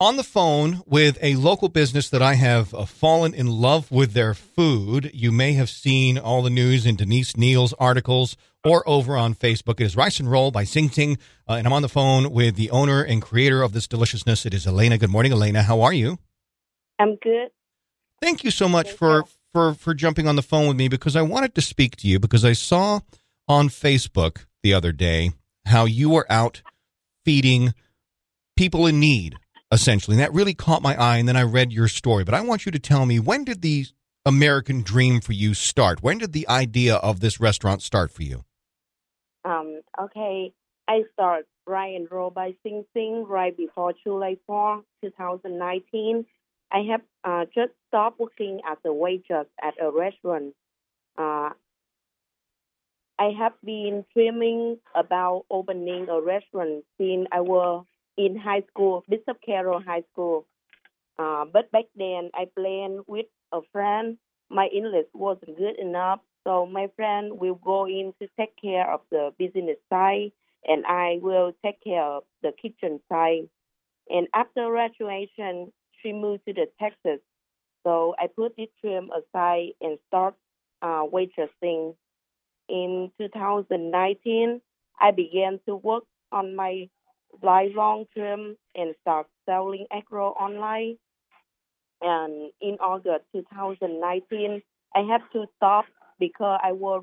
on the phone with a local business that I have fallen in love with their food. You may have seen all the news in Denise Neal's articles or over on Facebook. It is Rice and Roll by Sing Sing, and I'm on the phone with the owner and creator of this deliciousness. It is Elena. Good morning, Elena. How are you? I'm good. Thank you so much for jumping on the phone with me, because I wanted to speak to you because I saw on Facebook the other day how you were out feeding people in need, essentially. And that really caught my eye, and then I read your story. But I want you to tell me, when did the American dream for you start? When did the idea of this restaurant start for you? Okay. I started Rice and Roll by Sing Sing right before July 4, 2019. I have just stopped working as a waitress at a restaurant. I have been dreaming about opening a restaurant since I was in high school, Bishop Carroll High School. But back then, I planned with a friend. My English wasn't good enough, so my friend will go in to take care of the business side, and I will take care of the kitchen side. And after graduation, she moved to the Texas, so I put this dream aside and start waitressing. In 2019, I began to work on my lifelong dream and start selling egg roll online. And in August 2019, I had to stop because I was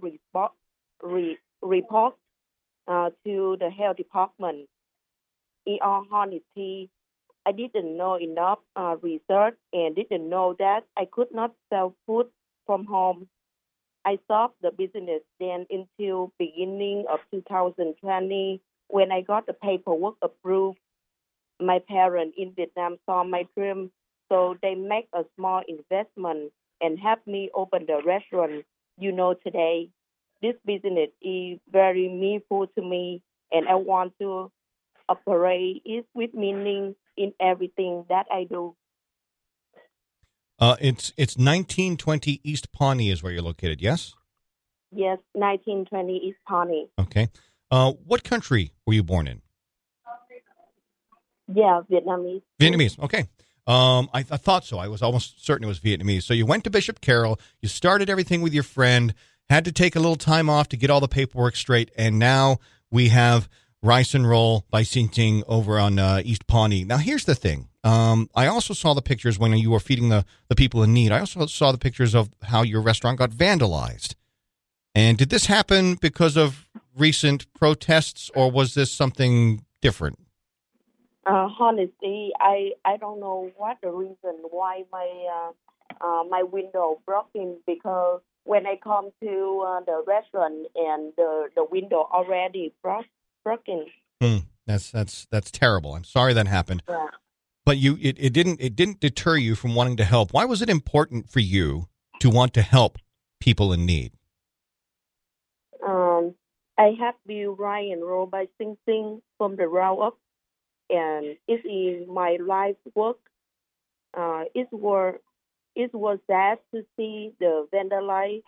report to the health department. In all honesty, I didn't know enough research and didn't know that I could not sell food from home. I stopped the business then until beginning of 2020 when I got the paperwork approved. My parents in Vietnam saw my dream, so they make a small investment and helped me open the restaurant. Today, this business is very meaningful to me, and I want to operate it with meaning in everything that I do. It's 1920 East Pawnee is where you're located, yes? Yes, 1920 East Pawnee. Okay. What country were you born in? Yeah, Vietnamese. Vietnamese, okay. I thought so. I was almost certain it was Vietnamese. So you went to Bishop Carroll, you started everything with your friend, had to take a little time off to get all the paperwork straight, and now we have Rice and Roll by Sing Sing over on East Pawnee. Now, here's the thing. I also saw the pictures when you were feeding the people in need. I also saw the pictures of how your restaurant got vandalized. And did this happen because of recent protests, or was this something different? Honestly, I don't know what the reason why my window broken, because when I come to the restaurant and the window already broken. That's terrible. I'm sorry that happened. Yeah. But it didn't deter you from wanting to help. Why was it important for you to want to help people in need? I have built Rice and Roll by Sing Sing from the ground up, and it is my life work. It was sad to see the vandalism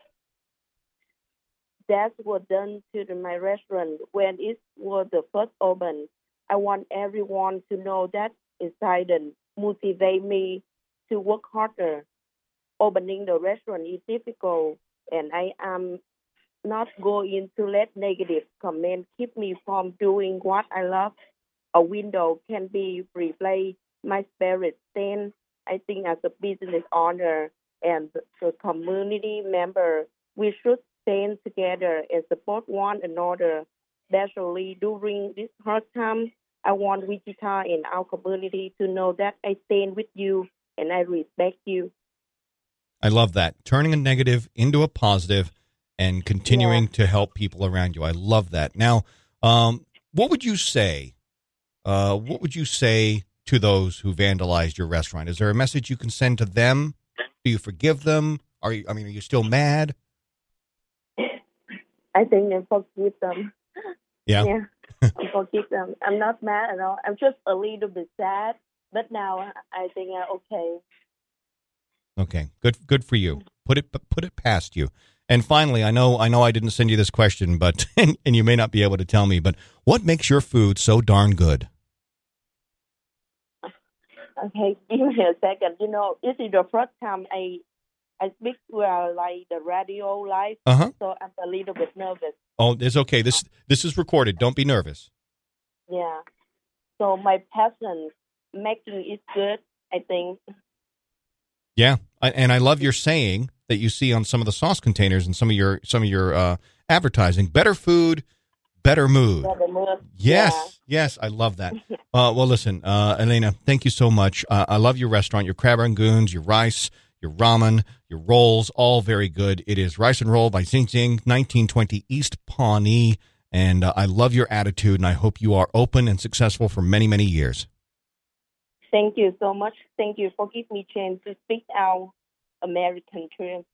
that was done to my restaurant when it was the first open. I want everyone to know that excitement motivate me to work harder. Opening the restaurant is difficult, and I am not going to let negative comments keep me from doing what I love. A window can be replaced. My spirit stand. I think as a business owner and the community member, we should stand together and support one another, especially during this hard time. I want Wichita and our community to know that I stand with you and I respect you. I love that. Turning a negative into a positive and continuing to help people around you. I love that. Now, what would you say? What would you say to those who vandalized your restaurant? Is there a message you can send to them? Do you forgive them? Are you still mad? I think I forgive them. Yeah. I forgive them. I'm not mad at all. I'm just a little bit sad, but now I think I'm okay. Okay, good for you. Put it past you. And finally, I know I didn't send you this question, but and you may not be able to tell me, but what makes your food so darn good? Okay, give me a second. This is the first time I speak to like the radio live, Uh-huh. so I'm a little bit nervous. Oh, it's okay. This is recorded. Don't be nervous. Yeah. So my passion making is good, I think. Yeah, and I love your saying that you see on some of the sauce containers and some of your advertising. Better food, better mood. Yeah, the mood. Yes, yes, I love that. Well, listen, Elena, thank you so much. I love your restaurant, your crab rangoons, your rice, your ramen, your rolls, all very good. It is Rice and Roll by Zing Zing, 1920 East Pawnee, and I love your attitude, and I hope you are open and successful for many, many years. Thank you so much. Thank you for giving me a chance to speak our American dream.